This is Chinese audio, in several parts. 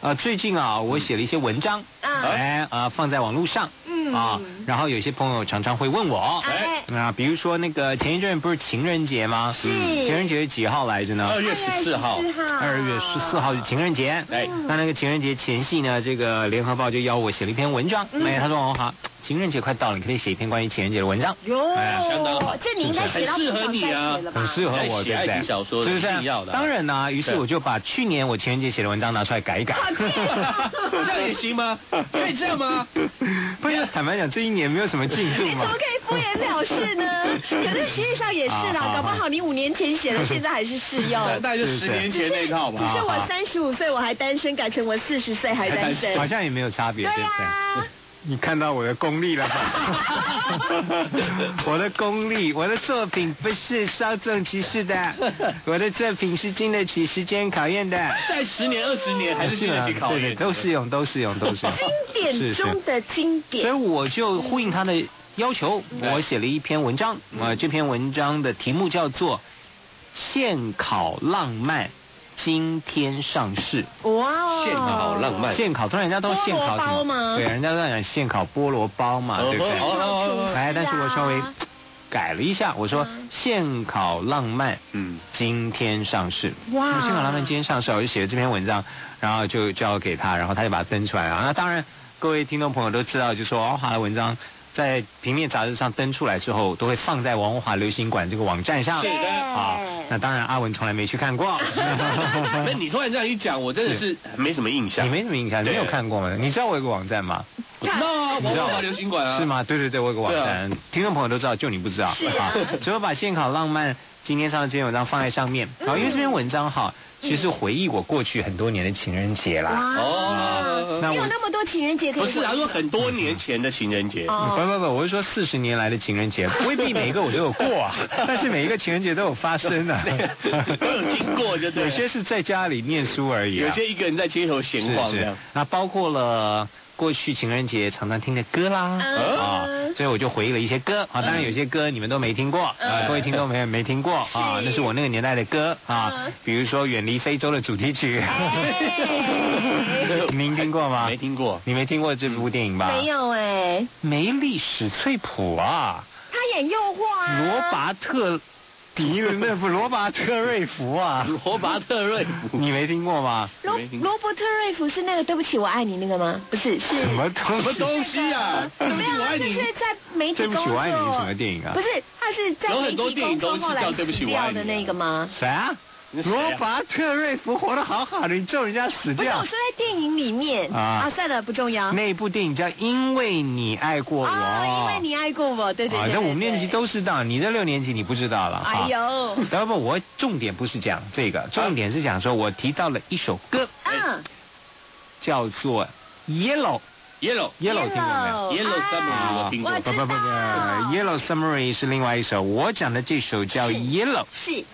最近啊，我写了一些文章，放在网络上，然后有些朋友常常会问我，比如说那个前一阵不是情人节吗？是。情人节是几号来着呢？2月14号。2月14号是情人节。那个情人节前夕呢，这个联合报就邀我写了一篇文章。他说哦好，情人节快到了，你可以写一篇关于情人节的文章。 相当好， 这你应该写到很适合你啊， 很适合我，对不对？ 小说是不是？当然呢，于是我就把去年我情人节写的文章拿出来改一改。 这样也行吗？可以这样吗？ 不是，坦白讲，这一年没有什么进度嘛。 怎么可以敷衍了事呢？可是实际上也是啦，搞不好你5年前写的，现在还是适用。 那就10年前那套吧。 只是我35岁我还单身，改成我40岁还单身， 好像也没有差别， 对啊。 你看到我的功力了吧？我的功力，我的作品不是稍纵即逝的，我的作品是经得起时间考验的。 在10年、20年还是经得起考验， 对，都适用。 经典中的经典。 所以我就呼应他的要求，我写了一篇文章，这篇文章的题目叫做《现考浪漫》。今天上市， 哇！ 现烤浪漫， 现烤，突然人家都现烤什么？ 对，人家都讲现烤菠萝包嘛，对不对？但是我稍微改了一下，我说现烤浪漫，今天上市。哇！现烤浪漫今天上市，我就写了这篇文章，然后就交给他，然后他就把它登出来了。那当然，各位听众朋友都知道，就说王华的文章在平面杂志上登出来之后，都会放在王华流行馆这个网站上。 是的啊。那当然，阿文从来没去看过。 那你突然这样一讲，我真的是没什么印象。 你没什么印象，你没有看过吗？你知道我有个网站吗？ 那王华流行馆啊。 是吗？对，我有个网站，听众朋友都知道，就你不知道。所以我把现考浪漫今天上的这篇文章放在上面。好，因为这篇文章哈，其实回忆我过去很多年的情人节啦。 你有那么多情人节可以？ 不是啊，说很多年前的情人节。 不，我是说40年来的情人节，未必每一个我都有过啊，但是每一个情人节都有发生啊， 都有经过，就对。 有些是在家里念书而已， 有些一个人在街头闲晃这样。 那包括了过去情人节常常听的歌啦，所以我就回忆了一些歌啊，当然有些歌你们都没听过，各位听众朋友没听过啊，那是我那个年代的歌啊，比如说《远离非洲》的主题曲，您听过吗？ 没听过， 你没听过这部电影吧？ 没有哎， 梅丽史翠普啊， 他演诱惑啊， 罗拔特瑞福啊， 罗拔特瑞福， 你没听过吗？ 罗伯特瑞福是那个对不起我爱你那个吗？不是，是什么东西啊？ 没有啊，就是在媒体工作。 对不起我爱你是什么电影啊？ 不是，他是在媒体工作后来死掉的那个吗？ 谁啊？罗拔特瑞福活得好好的，你咒人家死掉？ 不是，我说在电影里面啊，算了，不重要。 那部电影叫《因为你爱过我》， 因为你爱过我，对。 那5年级都知道，你这6年级你不知道了。 哎呦， 要不我重点不是讲这个，重点是讲说我提到了一首歌，叫做 Yellow， 听过没有 ？Yellow Submarine 我听过。 不，Yellow Submarine 是另外一首，我讲的这首叫 Yellow， 是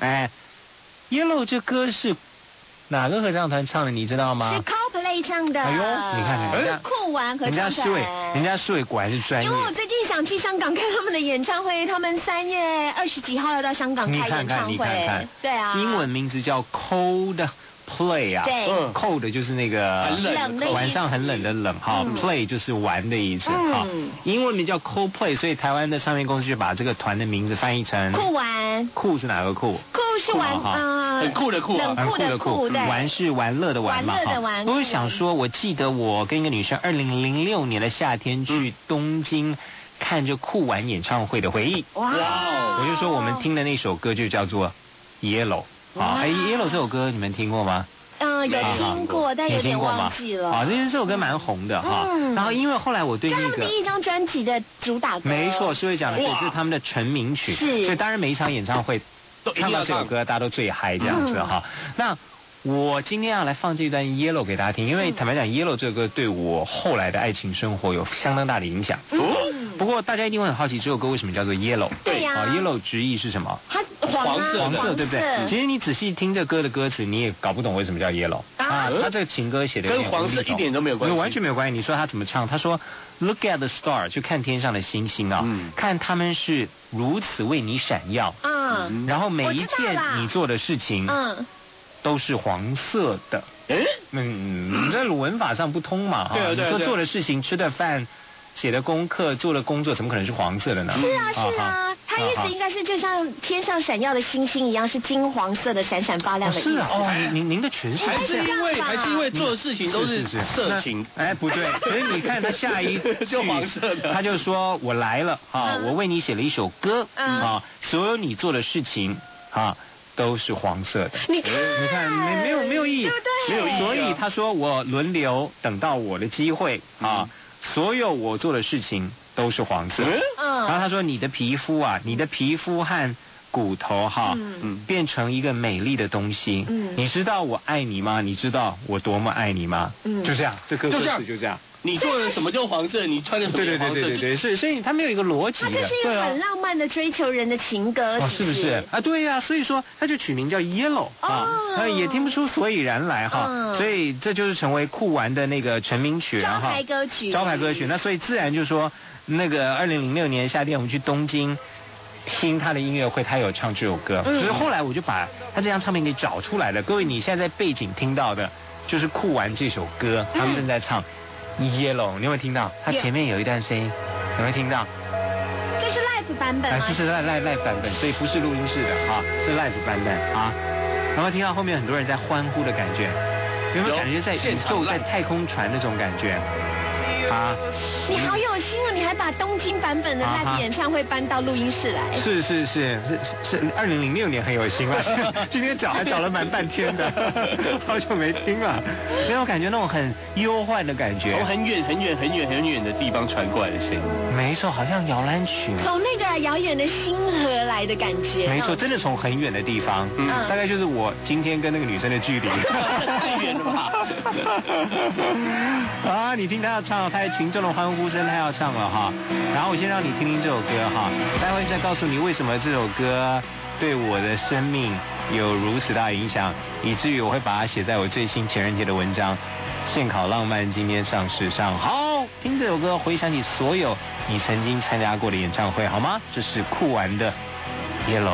Yellow 这歌是哪个合唱团唱的？你知道吗？ 是 Coldplay 唱的。 哎呦，你看看， 酷玩合唱团。 人家思伟果然是专业。 因为我最近想去香港看他们的演唱会，他们3月20几号要到香港开演唱会。 你看看， 对啊。 英文名字叫 Coldplay 啊。 对。 Cold 就是那个冷的， 晚上很冷的冷哈，Play 就是玩的意思哈。英文名叫 Coldplay， 所以台湾的唱片公司就把这个团的名字翻译成酷玩。 酷是哪个酷？ 酷是玩很酷的酷， 冷酷的酷， 玩是玩乐的玩嘛。我就想说，我记得我跟一个女生2006年的夏天去东京看着酷玩演唱会的回忆。哇！我就说我们听的那首歌就叫做 Yellow。Yellow 这首歌你们听过吗？ 有听过，但有点忘记了。 这首歌蛮红的哈。然后因为后来我对那个他们第一张专辑的主打歌， 没错，是会讲的，对，这是他们的成名曲。 是， 所以当然每一场演唱会唱到这首歌，大家都最嗨这样子哈。那我今天要来放这段 Yellow 给大家听，因为坦白讲 Yellow 这个歌对我后来的爱情生活有相当大的影响。不过大家一定会很好奇这首歌为什么叫做 Yellow？ 对呀 ，Yellow 直译是什么？ 它黄色，对不对？其实你仔细听这歌的歌词，你也搞不懂为什么叫 Yellow 啊。他这个情歌写的跟黄色一点都没有关系， 完全没有关系。你说他怎么唱？他说 Look at the star， 就看天上的星星啊，看他们是如此为你闪耀。然后每一件你做的事情， 都是黄色的。这文法上不通嘛？ 对。 你说做的事情、吃的饭、写的功课、做的工作，怎么可能是黄色的呢？ 是啊，它意思应该是就像天上闪耀的星星一样，是金黄色的、闪闪发亮的。 是啊，您的诠释还是因为做的事情都是色情？ 不对，所以你看他下一就黄色的， 他就说我来了我为你写了一首歌所有你做的事情都是黄色的。你看没有意义， 对不对？ 没有意义。所以他说我轮流等到我的机会所有我做的事情都是黄色。然后他说你的皮肤和骨头变成一个美丽的东西。你知道我爱你吗？你知道我多么爱你吗？就这样，这歌词就这样。 你做的什么就黄色，你穿的什么就黄色。 对，所以他没有一个逻辑的。 它这是一个很浪漫的追求人的情歌， 是不是啊？对呀，所以说他就取名叫 Yellow 也听不出所以然来所以这就是成为酷玩的那个成名曲， 招牌歌曲。 那所以自然就说那个2006年夏天我们去东京听他的音乐会，他有唱这首歌。就是后来我就把他这张唱片给找出来了。各位，你现在在背景听到的就是酷玩这首歌，他们正在唱。Yellow， 你有没有听到？它前面有一段声音，有没有听到？ 这是 live 版本吗？ 是 live 版本，所以不是录音室的是 live 版本有没有听到后面很多人在欢呼的感觉？有没有感觉在宇宙、在太空船那种感觉？ 你好有心你还把东京版本的 live 演唱会搬到录音室来。是 2006年很有心了，今天还找了蛮半天的，好久没听了，没有感觉那种很忧患的感觉， 从很远的地方传过来的声音。 没错，好像摇篮曲， 从那个遥远的星河来的感觉。 没错，真的从很远的地方，大概就是我今天跟那个女生的距离。 太远了吧？你听他要唱，他群众的欢呼声，他要唱了然后我先让你听听这首歌待会再告诉你为什么这首歌对我的生命有如此大影响，以至于我会把它写在我最新情人节的文章《现考浪漫》今天上市上。好，听这首歌，回想起所有你曾经参加过的演唱会，好吗？这是酷玩的 Yellow。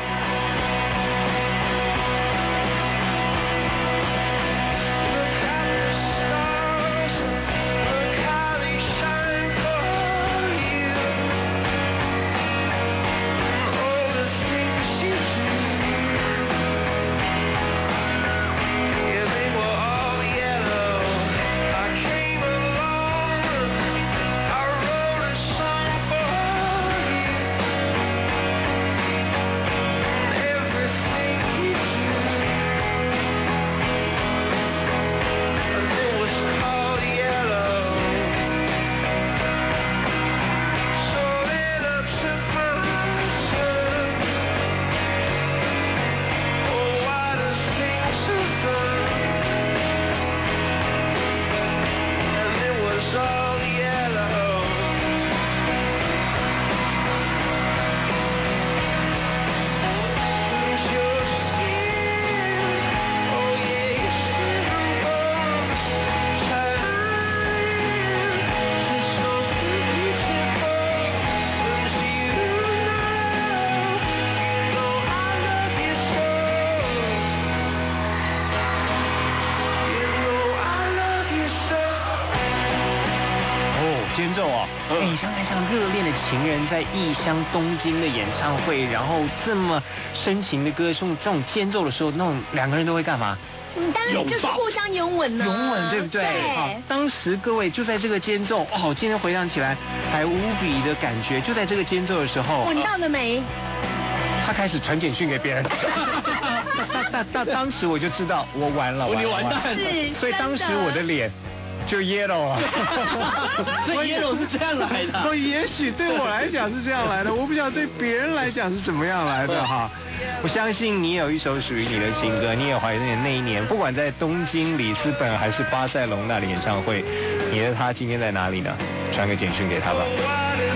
间奏你想热恋的情人在异乡东京的演唱会，然后这么深情的歌颂这种间奏的时候，那种两个人都会干嘛？ 当然就是互相拥吻拥吻，对不对？当时各位就在这个间奏今天回想起来还无比的感觉，就在这个间奏的时候， 吻到了没？ 他开始传简讯给别人。当时我就知道我完了， 你完蛋了。 所以当时我的脸就 yellow 所以 yellow 是这样来的。 也许对我来讲是这样来的，我不晓得对别人来讲是怎么样来的我相信你有一首属于你的情歌，你也怀念那一年，不管在东京、里斯本还是巴塞隆那的演唱会，你的他今天在哪里呢？传个简讯给他吧。